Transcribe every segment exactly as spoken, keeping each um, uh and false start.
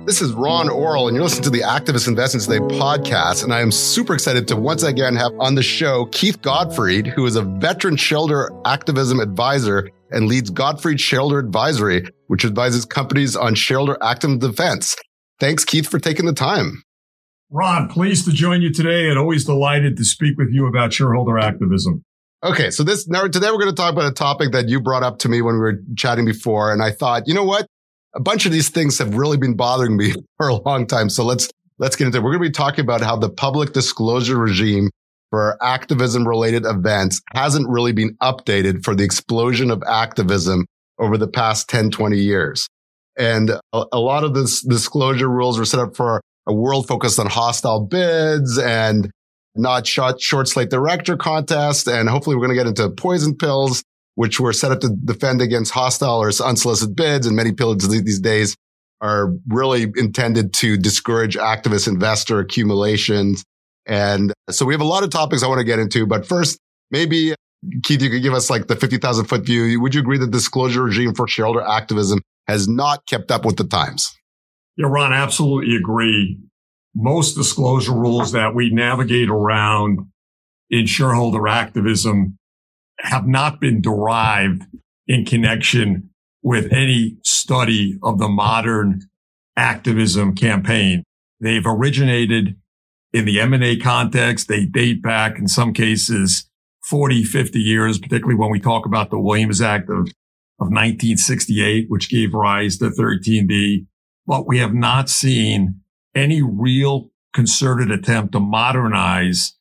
This is Ron Orrell, and you're listening to the Activist Investing Today podcast. And I am super excited to once again have on the show Keith Gottfried, who is a veteran shareholder activism advisor and leads Gottfried Shareholder Advisory, which advises companies on shareholder activism defense. Thanks, Keith, for taking the time. Ron, pleased to join you today and always delighted to speak with you about shareholder activism. Okay, so this now today we're going to talk about a topic that you brought up to me when we were chatting before. And I thought, you know what? A bunch of these things have really been bothering me for a long time. So let's let's get into it. We're going to be talking about how the public disclosure regime for activism related events hasn't really been updated for the explosion of activism over the past ten, twenty years. And a, a lot of this disclosure rules were set up for a world focused on hostile bids and not short, short slate director contest. And hopefully we're going to get into poison pills, which were set up to defend against hostile or unsolicited bids. And many pills these days are really intended to discourage activist investor accumulations. And so we have a lot of topics I want to get into. But first, maybe, Keith, you could give us like the fifty thousand foot view. Would you agree that the disclosure regime for shareholder activism has not kept up with the times? Yeah, Ron, absolutely agree. Most disclosure rules that we navigate around in shareholder activism have not been derived in connection with any study of the modern activism campaign. They've originated in the M and A context. They date back in some cases forty, fifty years, particularly when we talk about the Williams Act of, of nineteen sixty-eight, which gave rise to thirteen D. But we have not seen any real concerted attempt to modernize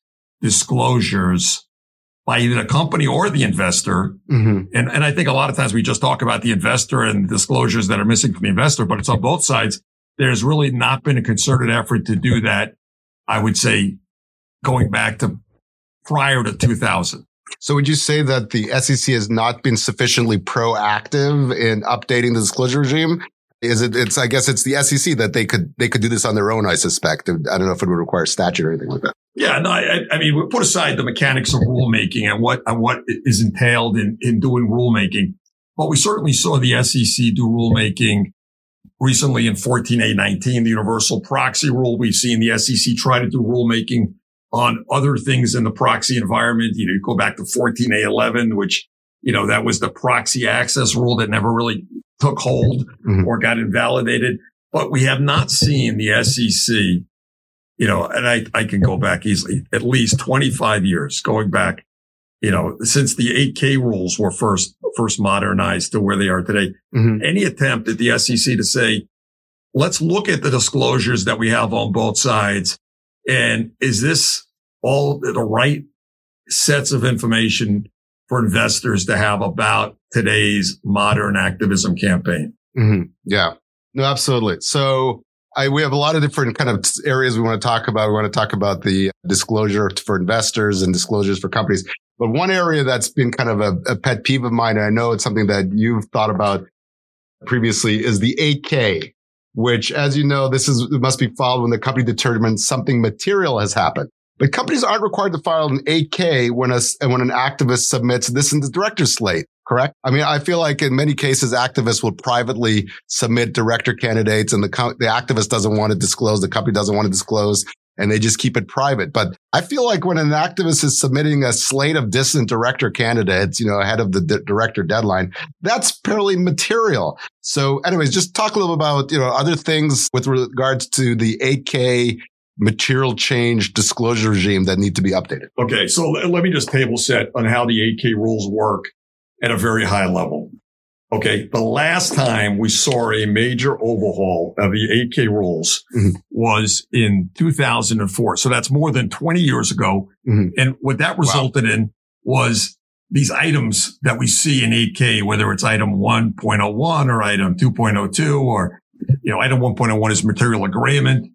disclosures by either the company or the investor. Mm-hmm. And, and I think a lot of times we just talk about the investor and disclosures that are missing from the investor, but it's on both sides. There's really not been a concerted effort to do that, I would say, going back to prior to two thousand. So would you say that the S E C has not been sufficiently proactive in updating the disclosure regime? Is it, it's, I guess it's the S E C that they could, they could do this on their own, I suspect. I don't know if it would require statute or anything like that. Yeah, no, I, I mean, we put aside the mechanics of rulemaking and what, and what is entailed in, in doing rulemaking. But we certainly saw the S E C do rulemaking recently in fourteen A nineteen, the universal proxy rule. We've seen the S E C try to do rulemaking on other things in the proxy environment. You know, you go back to fourteen A eleven, which, you know, that was the proxy access rule that never really took hold mm-hmm. or got invalidated. But we have not seen the S E C, you know, and I, I can go back easily, at least twenty-five years going back, you know, since the eight K rules were first, first modernized to where they are today. Mm-hmm. Any attempt at the S E C to say, let's look at the disclosures that we have on both sides. And is this all the right sets of information for investors to have about today's modern activism campaign? Mm-hmm. Yeah, no, absolutely. So I, we have a lot of different kind of areas we want to talk about. We want to talk about the disclosure for investors and disclosures for companies. But one area that's been kind of a, a pet peeve of mine, and I know it's something that you've thought about previously, is the eight K, which, as you know, this is, it must be filed when the company determines something material has happened. But companies aren't required to file an eight K when a, when an activist submits this in the director's slate, correct? I mean, I feel like in many cases, activists will privately submit director candidates and the, the activist doesn't want to disclose, the company doesn't want to disclose, and they just keep it private. But I feel like when an activist is submitting a slate of dissident director candidates, you know, ahead of the d- director deadline, that's fairly material. So anyways, just talk a little about, you know, other things with regards to the eight K material change disclosure regime that need to be updated. Okay. So let me just table set on how the eight K rules work at a very high level. Okay. The last time we saw a major overhaul of the eight K rules mm-hmm. was in two thousand four. So that's more than twenty years ago. Mm-hmm. And what that resulted wow. in was these items that we see in eight K, whether it's item one point oh one or item two point oh two, or, you know, item one point oh one is material agreement.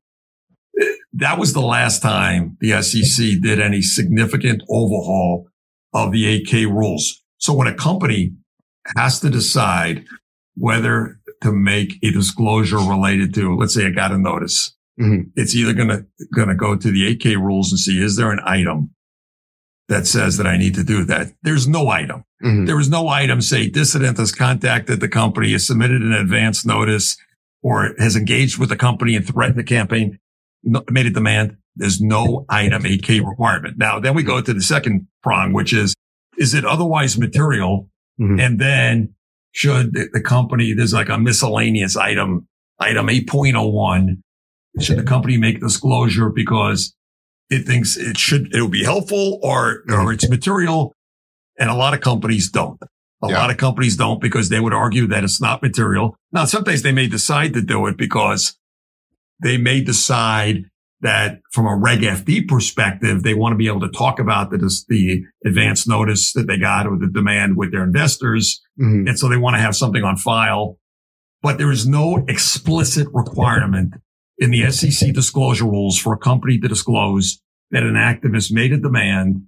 That was the last time the S E C did any significant overhaul of the eight K rules. So when a company has to decide whether to make a disclosure related to, let's say I got a notice, mm-hmm. it's either going to, going to go to the eight K rules and see, is there an item that says that I need to do that? There's no item. Mm-hmm. There was no item, say, dissident has contacted the company, has submitted an advance notice, or has engaged with the company and threatened the campaign, made a demand, there's no item eight K requirement. Now, then we go to the second prong, which is, is it otherwise material? Mm-hmm. And then should the, the company, there's like a miscellaneous item, item eight point oh one. Should the company make disclosure because it thinks it should, it will be helpful, or, mm-hmm. or it's material? And a lot of companies don't. A yeah. lot of companies don't because they would argue that it's not material. Now, sometimes they may decide to do it because they may decide that from a Reg F D perspective, they want to be able to talk about the, the advance notice that they got or the demand with their investors. Mm-hmm. And so they want to have something on file. But there is no explicit requirement in the S E C disclosure rules for a company to disclose that an activist made a demand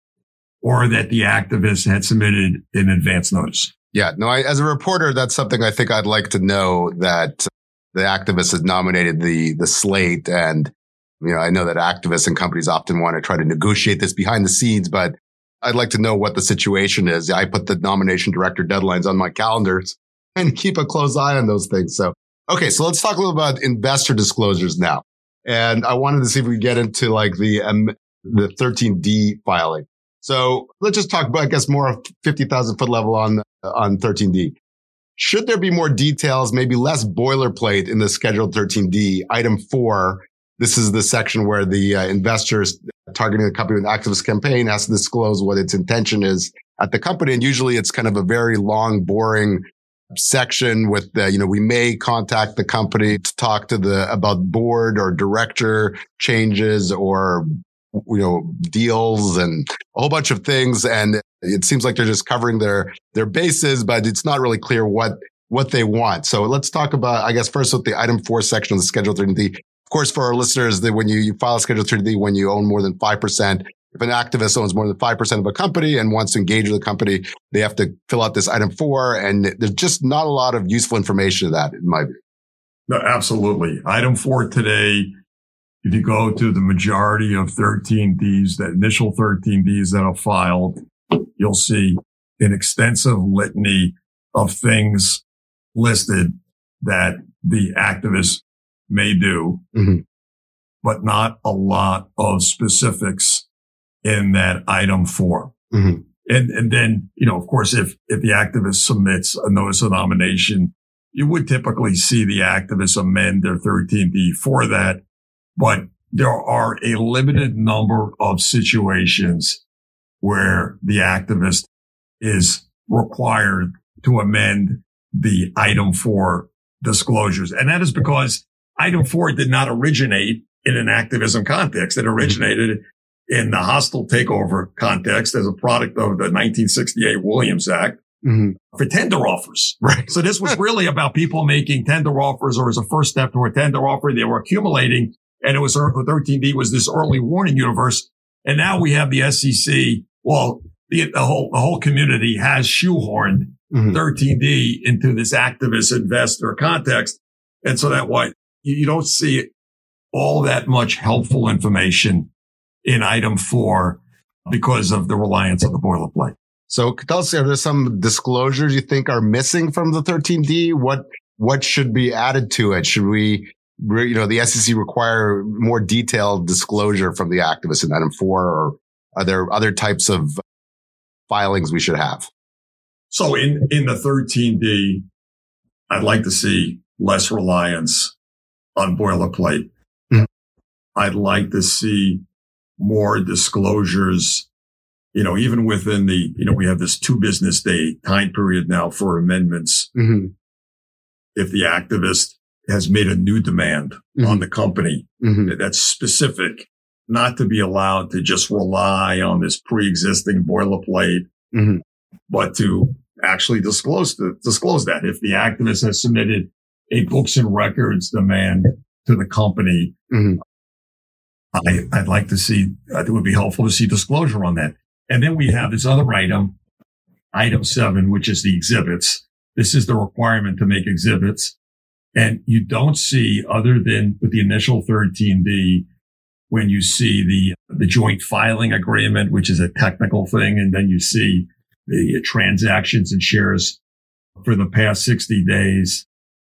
or that the activist had submitted an advance notice. Yeah, no, I, as a reporter, that's something I think I'd like to know, that the activist has nominated the the slate. And, you know, I know that activists and companies often want to try to negotiate this behind the scenes, but I'd like to know what the situation is. I put the nomination director deadlines on my calendars and keep a close eye on those things. So, okay, so let's talk a little about investor disclosures now. And I wanted to see if we get into like the um, the thirteen D filing. So let's just talk about, I guess, more fifty thousand foot level on, on thirteen D. Should there be more details, maybe less boilerplate in the scheduled thirteen D? Item four, this is the section where the uh, investors targeting the company with an activist campaign has to disclose what its intention is at the company. And usually it's kind of a very long, boring section with the, you know, we may contact the company to talk to the, about board or director changes or, you know, deals and a whole bunch of things. And it seems like they're just covering their, their bases, but it's not really clear what, what they want. So let's talk about, I guess, first with the item four section of the Schedule thirteen D. Of course, for our listeners, that when you, you file a Schedule thirteen D, when you own more than five percent, if an activist owns more than five percent of a company and wants to engage with the company, they have to fill out this item four. And there's just not a lot of useful information to that, in my view. No, absolutely. Item four today, if you go to the majority of thirteen Ds, the initial thirteen Ds that are filed, you'll see an extensive litany of things listed that the activist may do, mm-hmm. but not a lot of specifics in that item four. Mm-hmm. And, and then, you know, of course, if, if the activist submits a notice of nomination, you would typically see the activist amend their thirteen D for that. But there are a limited number of situations where the activist is required to amend the item four disclosures. And that is because item four did not originate in an activism context. It originated in the hostile takeover context as a product of the nineteen sixty-eight Williams Act mm-hmm. for tender offers. Right. So this was really about people making tender offers, or as a first step to a tender offer, they were accumulating. And it was thirteen D was this early warning universe. And now we have the S E C. Well, the, the whole, the whole community has shoehorned mm-hmm. thirteen D into this activist investor context. And so that why you, you don't see all that much helpful information in item four because of the reliance on the boilerplate. So tell us, are there some disclosures you think are missing from the thirteen D? What, what should be added to it? Should we, you know, the S E C require more detailed disclosure from the activists in item four, or are there other types of filings we should have? So in, in the thirteen D, I'd like to see less reliance on boilerplate. Mm-hmm. I'd like to see more disclosures, you know, even within the, you know, we have this two business day time period now for amendments. Mm-hmm. If the activist has made a new demand mm-hmm. on the company mm-hmm. that's specific, not to be allowed to just rely on this pre-existing boilerplate, mm-hmm. but to actually disclose the, disclose that. If the activist has submitted a books and records demand to the company, mm-hmm. I, I'd like to see, I think it would be helpful to see disclosure on that. And then we have this other item, item seven, which is the exhibits. This is the requirement to make exhibits. And you don't see, other than with the initial thirteen D, when you see the, the joint filing agreement, which is a technical thing, and then you see the transactions and shares for the past sixty days,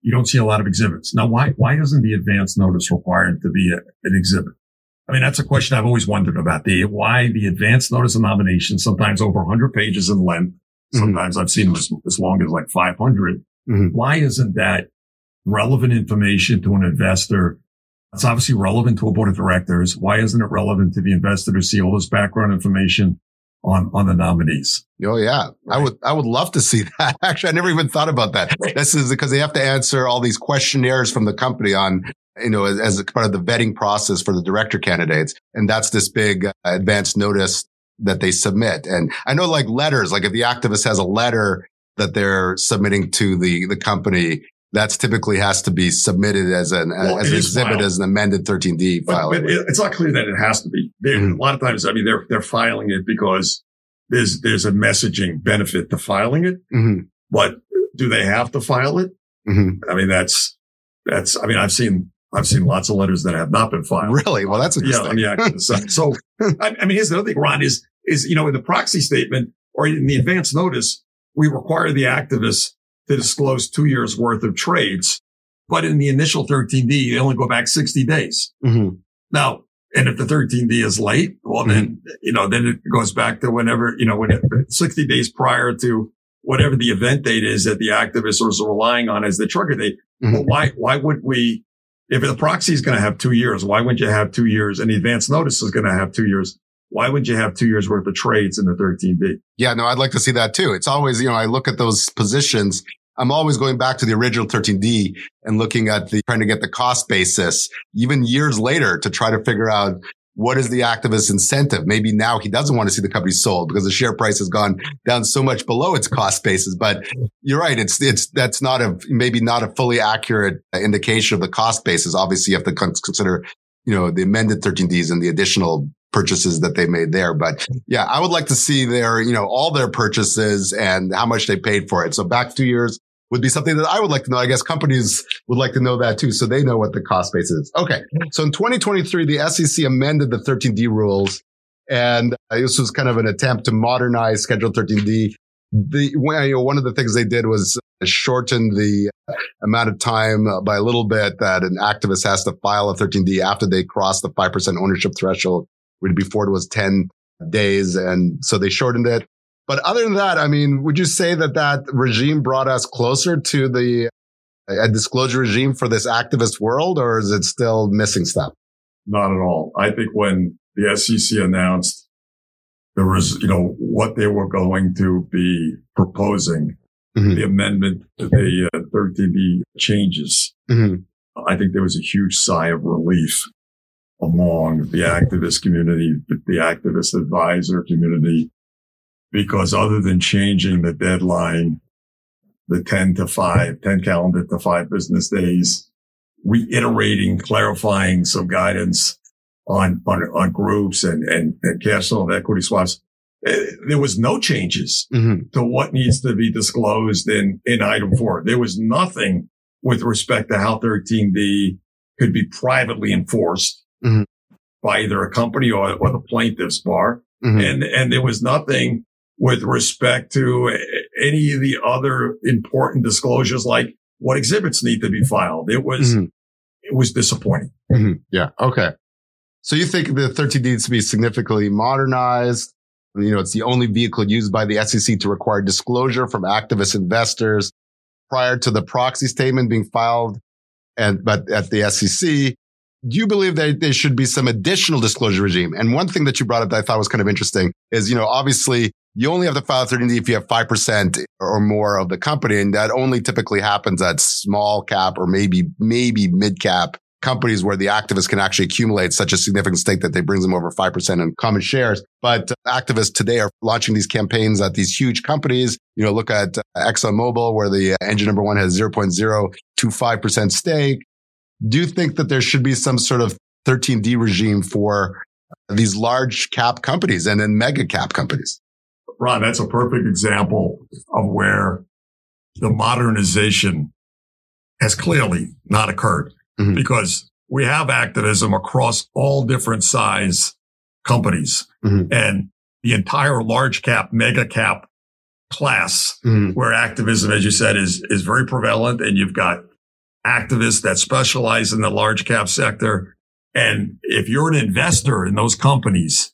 you don't see a lot of exhibits. Now, why, why isn't the advance notice required to be a, an exhibit? I mean, that's a question I've always wondered about. The why the advance notice of nomination, sometimes over one hundred pages in length. Sometimes mm-hmm. I've seen them as, as long as like five hundred. Mm-hmm. Why isn't that relevant information to an investor? It's obviously relevant to a board of directors. Why isn't it relevant to the investor to see all this background information on, on the nominees? Oh, yeah. I would, I would love to see that. Actually, I never even thought about that. This is because they have to answer all these questionnaires from the company on, you know, as, as a part of the vetting process for the director candidates. And that's this big uh, advance notice that they submit. And I know like letters, like if the activist has a letter that they're submitting to the, the company, that's typically has to be submitted as an, well, as an exhibit, filed. as an amended thirteen D file. But, but it's not clear that it has to be. Mm-hmm. A lot of times, I mean, they're, they're filing it because there's, there's a messaging benefit to filing it. Mm-hmm. But do they have to file it? Mm-hmm. I mean, that's, that's, I mean, I've seen, I've seen lots of letters that have not been filed. Really? Well, that's interesting. Yeah, on the side. So, I, I mean, here's the other thing, Ron, is, is, you know, in the proxy statement or in the advance notice, we require the activists to disclose two years worth of trades. But in the initial thirteen D, they only go back sixty days. Mm-hmm. Now, and if the thirteen D is late, well, mm-hmm. then, you know, then it goes back to whenever, you know, when it, sixty days prior to whatever the event date is that the activist was relying on as the trigger date. Mm-hmm. Well, why, why would we, if the proxy is going to have two years, why wouldn't you have two years? And the advance notice is going to have two years. Why would you have two years worth of trades in the thirteen D? Yeah, no, I'd like to see that too. It's always, you know, I look at those positions. I'm always going back to the original thirteen D and looking at the, trying to get the cost basis even years later to try to figure out what is the activist's incentive. Maybe now he doesn't want to see the company sold because the share price has gone down so much below its cost basis. But you're right. It's, it's, that's not a, maybe not a fully accurate indication of the cost basis. Obviously you have to consider, you know, the amended thirteen Ds and the additional purchases that they made there. But yeah, I would like to see their, you know, all their purchases and how much they paid for it. So back two years would be something that I would like to know. I guess companies would like to know that too, so they know what the cost base is. Okay. So in twenty twenty-three, the S E C amended the thirteen D rules, and this was kind of an attempt to modernize Schedule thirteen D. The, you know, one of the things they did was shorten the amount of time by a little bit that an activist has to file a thirteen D after they cross the five percent ownership threshold. Before it was ten days. And so they shortened it. But other than that, I mean, would you say that that regime brought us closer to the a disclosure regime for this activist world, or is it still missing stuff? Not at all. I think when the S E C announced there was, you know, what they were going to be proposing, mm-hmm. the amendment to the uh, thirteen D changes, mm-hmm. I think there was a huge sigh of relief among the activist community, the activist advisor community, because other than changing the deadline, the ten to five, ten calendar to five business days, reiterating, clarifying some guidance on, on, on groups and, and, and cash settled equity swaps, there was no changes mm-hmm. to what needs to be disclosed in, in item four. There was nothing with respect to how thirteen D could be privately enforced. Mm-hmm. by either a company or, or the plaintiff's bar. Mm-hmm. And, and there was nothing with respect to any of the other important disclosures, like what exhibits need to be filed. It was, mm-hmm. it was disappointing. Mm-hmm. Yeah. Okay. So you think the thirteen D needs to be significantly modernized? You know, it's the only vehicle used by the S E C to require disclosure from activist investors prior to the proxy statement being filed and, but at the S E C. Do you believe that there should be some additional disclosure regime? And one thing that you brought up that I thought was kind of interesting is, you know, obviously you only have to file thirteen D if you have five percent or more of the company. And that only typically happens at small cap or maybe, maybe mid cap companies where the activists can actually accumulate such a significant stake that they brings them over five percent in common shares. But activists today are launching these campaigns at these huge companies. You know, look at ExxonMobil, where the engine number one has zero point zero two five percent stake. Do you think that there should be some sort of thirteen D regime for these large cap companies and then mega cap companies? Ron, that's a perfect example of where the modernization has clearly not occurred mm-hmm. because we have activism across all different size companies mm-hmm. and the entire large cap, mega cap class mm-hmm. where activism, as you said, is, is very prevalent. And you've got activists that specialize in the large cap sector. And if you're an investor in those companies,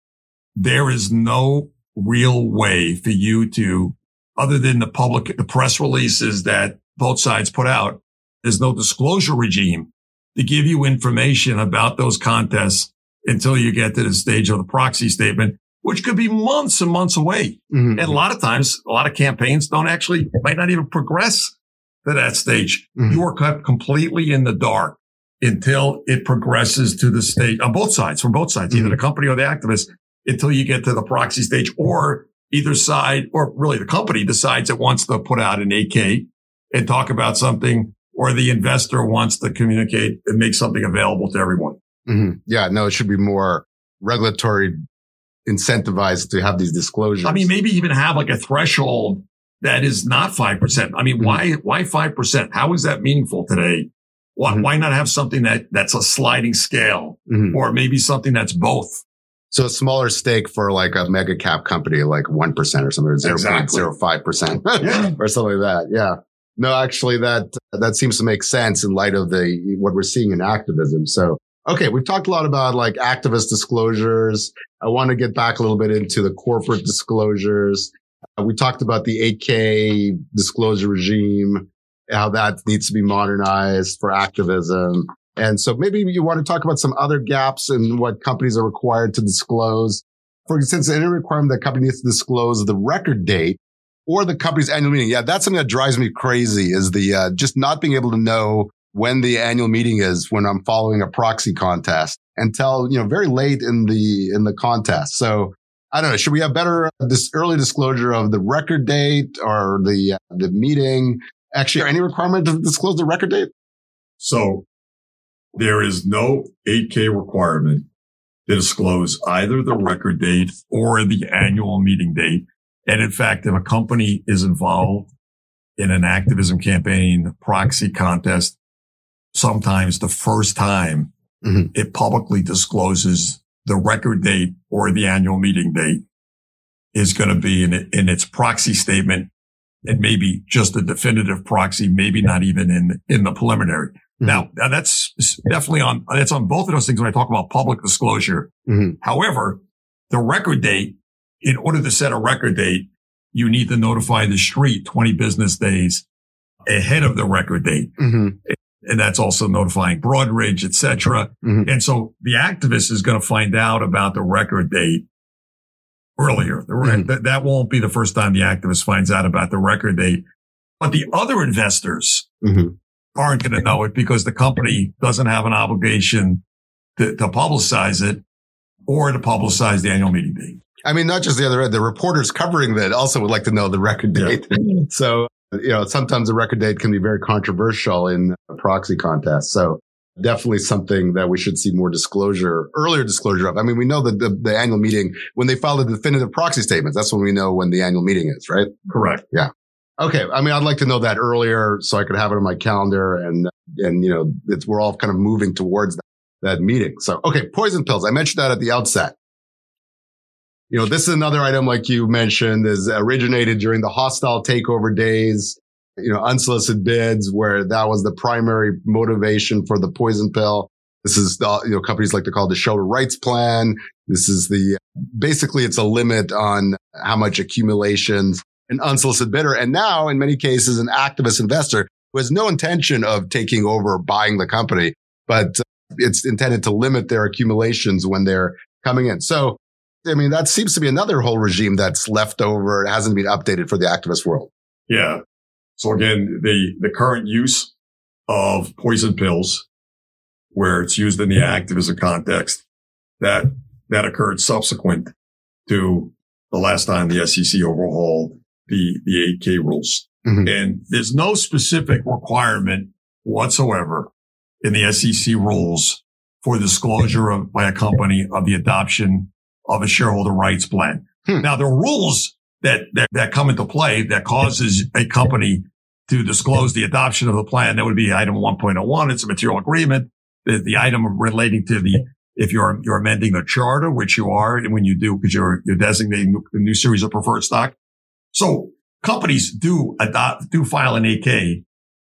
there is no real way for you to, other than the public, the press releases that both sides put out, there's no disclosure regime to give you information about those contests until you get to the stage of the proxy statement, which could be months and months away. Mm-hmm. And a lot of times, a lot of campaigns don't actually, might not even progress to that stage. Mm-hmm. You are kept completely in the dark until it progresses to the stage on both sides, from both sides, mm-hmm. either the company or the activist, until you get to the proxy stage, or either side, or really the company decides it wants to put out an eight K and talk about something, or the investor wants to communicate and make something available to everyone. Mm-hmm. Yeah, no, it should be more regulatory incentivized to have these disclosures. I mean, maybe even have like a threshold that is not five percent. I mean, mm-hmm. why, why five percent? How is that meaningful today? Why, mm-hmm. why not have something that, that's a sliding scale, mm-hmm. or maybe something that's both? So a smaller stake for like a mega cap company, like one percent or something, or zero point zero five percent yeah. or something like that. Yeah. No, actually that, that seems to make sense in light of the, what we're seeing in activism. So, okay. We've talked a lot about like activist disclosures. I want to get back a little bit into the corporate disclosures. Uh, we talked about the eight K disclosure regime, how that needs to be modernized for activism. And so maybe you want to talk about some other gaps in what companies are required to disclose. For instance, any requirement that company needs to disclose the record date or the company's annual meeting. Yeah, that's something that drives me crazy, is the uh, just not being able to know when the annual meeting is when I'm following a proxy contest until, you know, very late in the in the contest. So I don't know. Should we have better this early disclosure of the record date or the uh, the meeting? Actually, any requirement to disclose the record date? So there is no eight K requirement to disclose either the record date or the annual meeting date. And in fact, if a company is involved in an activism campaign, proxy contest, sometimes the first time mm-hmm. it publicly discloses the record date or the annual meeting date is going to be in, in its proxy statement, and maybe just a definitive proxy, maybe not even in, in the preliminary. Mm-hmm. Now, now, that's definitely on, that's on both of those things when I talk about public disclosure. Mm-hmm. However, the record date, in order to set a record date, you need to notify the street twenty business days ahead of the record date. Mm-hmm. And that's also notifying Broadridge, et cetera. Mm-hmm. And so the activist is going to find out about the record date earlier. The, mm-hmm. that, that won't be the first time the activist finds out about the record date. But the other investors mm-hmm. aren't going to know it because the company doesn't have an obligation to, to publicize it or to publicize the annual meeting date. I mean, not just the other end, the reporters covering that also would like to know the record date. Yeah. So, you know, sometimes the record date can be very controversial in a proxy contest. So definitely something that we should see more disclosure, earlier disclosure of. I mean, we know that the, the annual meeting, when they file the definitive proxy statements, that's when we know when the annual meeting is, right? Correct. Yeah. Okay. I mean, I'd like to know that earlier so I could have it on my calendar, and, and, you know, it's, we're all kind of moving towards that, that meeting. So, okay. Poison pills. I mentioned that at the outset. You know, this is another item, like you mentioned, is originated during the hostile takeover days, you know, unsolicited bids, where that was the primary motivation for the poison pill. This is, the, you know, companies like to call it the Shelter Rights Plan. This is the, basically it's a limit on how much accumulations an unsolicited bidder. And now in many cases, an activist investor who has no intention of taking over or buying the company, but it's intended to limit their accumulations when they're coming in. So, I mean, that seems to be another whole regime that's left over. It hasn't been updated for the activist world. Yeah. So again, the, the current use of poison pills, where it's used in the activism context, that, that occurred subsequent to the last time the S E C overhauled the, the eight K rules. Mm-hmm. And there's no specific requirement whatsoever in the S E C rules for disclosure of, by a company of the adoption of a shareholder rights plan. Hmm. Now, there are rules that, that, that come into play that causes a company to disclose the adoption of the plan. That would be item one point oh one. It's a material agreement. The, the item relating to the, if you're, you're amending the charter, which you are, and when you do, because you're, you're designating a new series of preferred stock. So companies do adopt, do file an eight K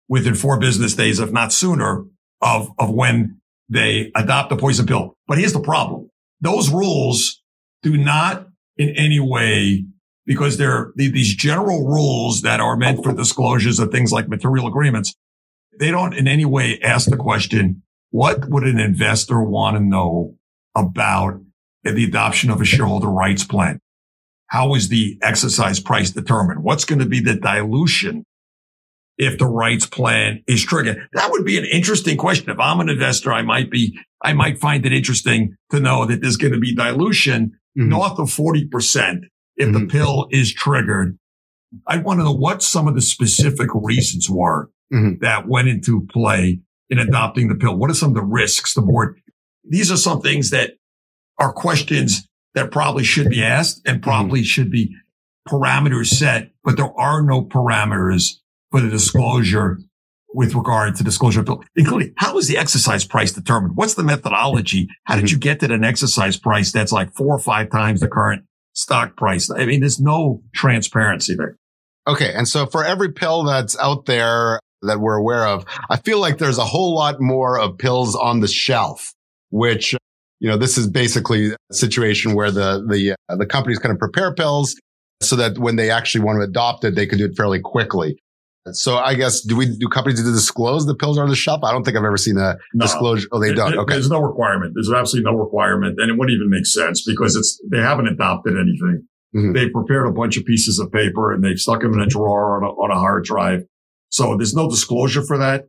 within four business days, if not sooner, of, of when they adopt the poison pill. But here's the problem. Those rules do not in any way, because they're these general rules that are meant for disclosures of things like material agreements. They don't in any way ask the question, what would an investor want to know about the adoption of a shareholder rights plan? How is the exercise price determined? What's going to be the dilution if the rights plan is triggered? That would be an interesting question. If I'm an investor, I might be, I might find it interesting to know that there's going to be dilution mm-hmm. north of forty percent if mm-hmm. the pill is triggered. I want to know what some of the specific reasons were mm-hmm. that went into play in adopting the pill. What are some of the risks the board? These are some things that are questions that probably should be asked and probably mm-hmm. should be parameters set, but there are no parameters for the disclosure with regard to disclosure bill, including how is the exercise price determined? What's the methodology? How did you get to an exercise price that's like four or five times the current stock price? I mean, there's no transparency there. Okay. And so for every pill that's out there that we're aware of, I feel like there's a whole lot more of pills on the shelf, which, you know, this is basically a situation where the, the, uh, the companies kind of prepare pills so that when they actually want to adopt it, they can do it fairly quickly. So I guess, do we, do companies do disclose the pills are on the shelf? I don't think I've ever seen a no, disclosure. Oh, they don't. Okay. There's no requirement. There's absolutely no requirement. And it wouldn't even make sense because it's, they haven't adopted anything. Mm-hmm. They prepared a bunch of pieces of paper and they've stuck them in a drawer on a, on a hard drive. So there's no disclosure for that.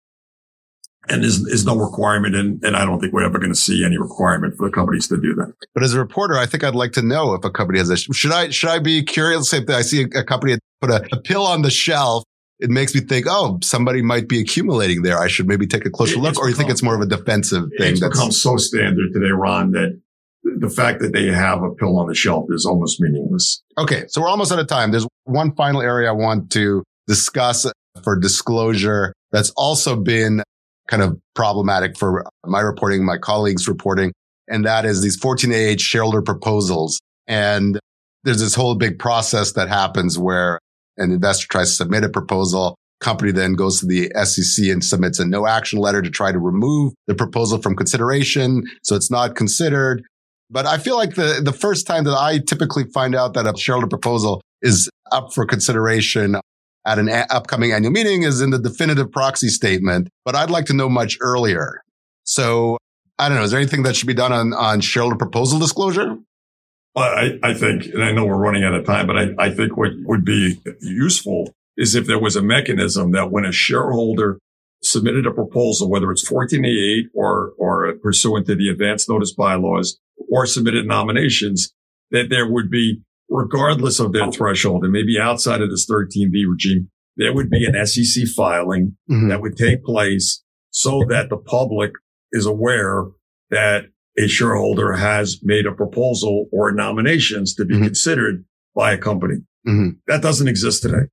And there's, there's no requirement. And, and I don't think we're ever going to see any requirement for the companies to do that. But as a reporter, I think I'd like to know if a company has a, should I, should I be curious if I see a, a company put a, a pill on the shelf? It makes me think, oh, somebody might be accumulating there. I should maybe take a closer look. Or you think it's more of a defensive thing? It's become so standard today, Ron, that the fact that they have a pill on the shelf is almost meaningless. Okay. So we're almost out of time. There's one final area I want to discuss for disclosure that's also been kind of problematic for my reporting, my colleagues' reporting, and that is these fourteen A H shareholder proposals. And there's this whole big process that happens where an investor tries to submit a proposal. Company then goes to the S E C and submits a no action letter to try to remove the proposal from consideration. So it's not considered. But I feel like the, the first time that I typically find out that a shareholder proposal is up for consideration at an a- upcoming annual meeting is in the definitive proxy statement. But I'd like to know much earlier. So I don't know. Is there anything that should be done on, on shareholder proposal disclosure? Well, I, I think, and I know we're running out of time, but I, I think what would be useful is if there was a mechanism that when a shareholder submitted a proposal, whether it's fourteen A eight or, or pursuant to the advance notice bylaws or submitted nominations, that there would be, regardless of their threshold and maybe outside of this thirteen B regime, there would be an S E C filing mm-hmm. that would take place so that the public is aware that a shareholder has made a proposal or nominations to be mm-hmm. considered by a company. Mm-hmm. That doesn't exist today.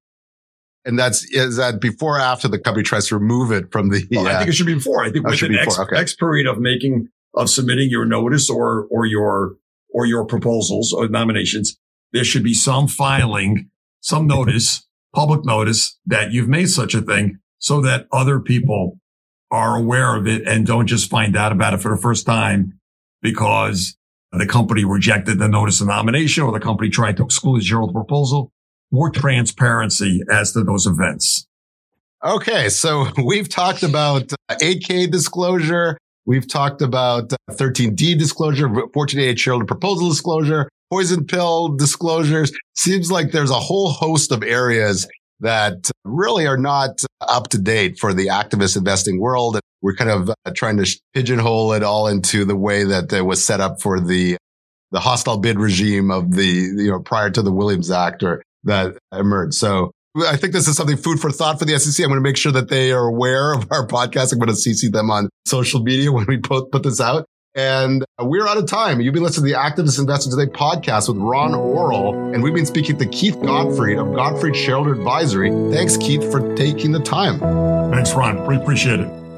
And that's, is that before or after the company tries to remove it from the, well, uh, I think it should be before. I think oh, within X, okay. X period of making, of submitting your notice or, or your, or your proposals or nominations, there should be some filing, some notice, public notice that you've made such a thing so that other people are aware of it and don't just find out about it for the first time because the company rejected the notice of nomination or the company tried to exclude the shareholder proposal. More transparency as to those events. Okay. So we've talked about eight K disclosure. We've talked about thirteen D disclosure, fourteen A H shareholder proposal disclosure, poison pill disclosures. Seems like there's a whole host of areas that really are not up to date for the activist investing world. We're kind of trying to pigeonhole it all into the way that it was set up for the, the hostile bid regime of the, you know, prior to the Williams Act or that emerged. So I think this is something food for thought for the S E C. I'm going to make sure that they are aware of our podcast. I'm going to C C them on social media when we put, put this out. And we're out of time. You've been listening to the Activist Investing Today podcast with Ron Orol. And we've been speaking to Keith Gottfried of Gottfried Shareholder Advisory. Thanks, Keith, for taking the time. Thanks, Ron. We appreciate it.